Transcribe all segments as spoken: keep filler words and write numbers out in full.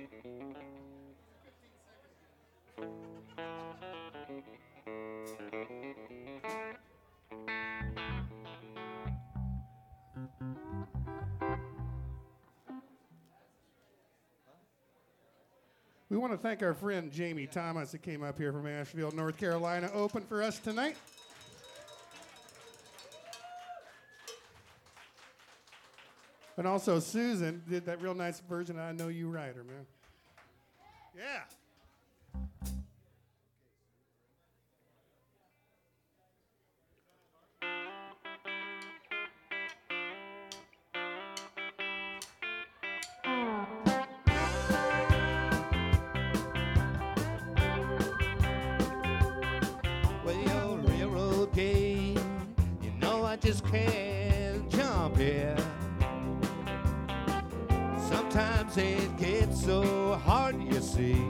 We want to thank our friend Jamie Thomas that came up here from Asheville, North Carolina, opened for us tonight. And also Susan did that real nice version of I Know You Rider, man. Yeah. Just can't jump here. Sometimes it gets so hard, you see.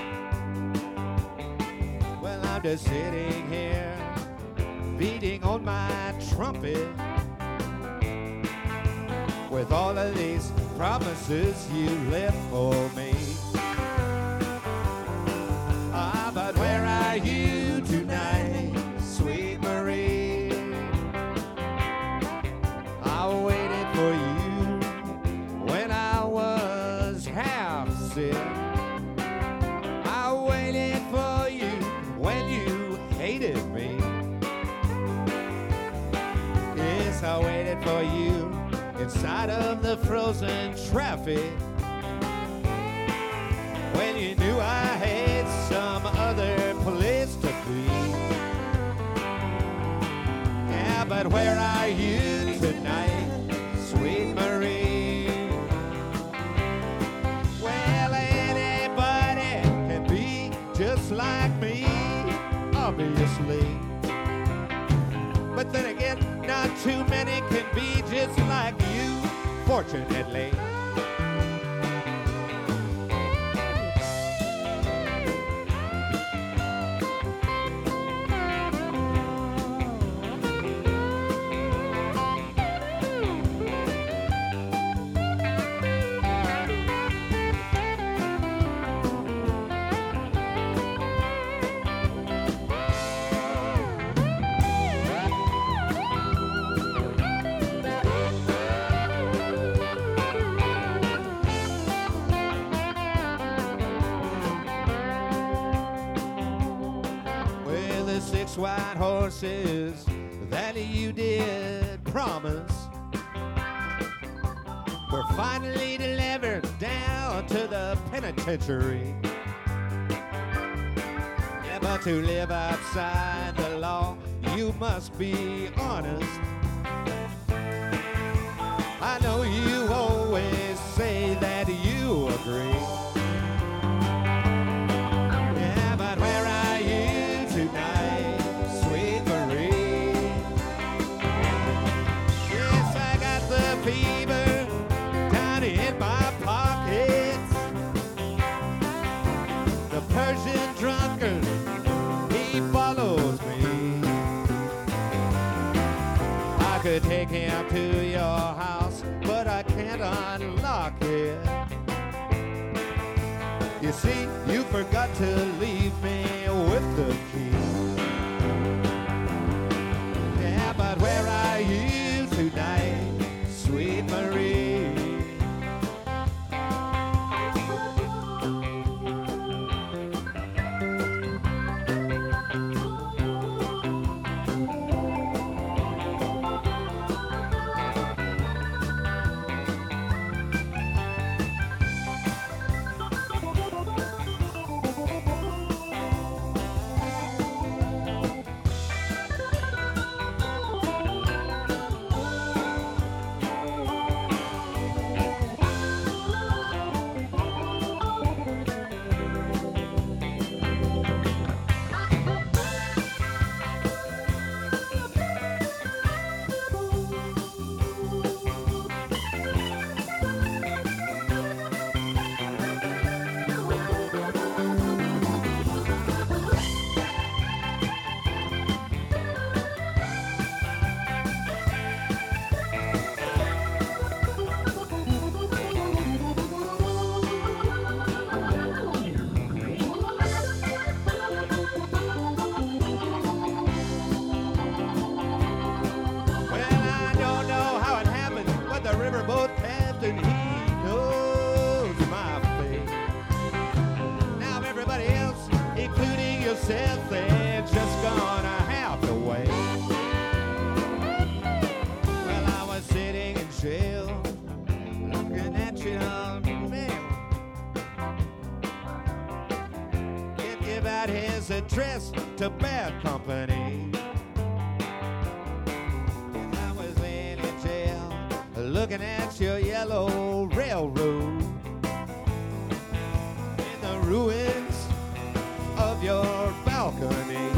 Well, I'm just sitting here beating on my trumpet with all of these promises you left for me. Ah, but where are you tonight, sweet Marie? I waited for you when I was half sick. I waited for you when you hated me. Yes, I waited for you inside of the frozen traffic when you knew I had some other place to be. Yeah, but where are you tonight, sweet Marie? Well, anybody can be just like me, obviously. But then again, not too many can be just like you, fortunately. White horses that you did promise were finally delivered down to the penitentiary. Yeah, but to live outside the law, you must be honest. I know you always say that you agree. Yeah, but where are you tonight? Fever down in my pockets. The Persian drunkard, he follows me. I could take him to your house, but I can't unlock it. You see, you forgot to leave me with the key. Yeah, but where are you tonight, sweet Marie? addressed to bad company. And I was laying in jail, looking at your yellow railroad in the ruins of your balcony.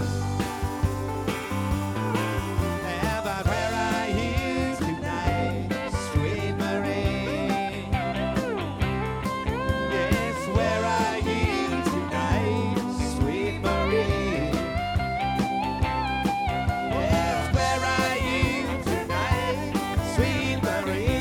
How about where are you tonight, sweet Marie? Yes, where are you tonight, sweet Marie? Yes, where are you tonight, sweet Marie?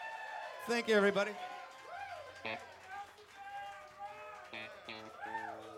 Thank you, everybody.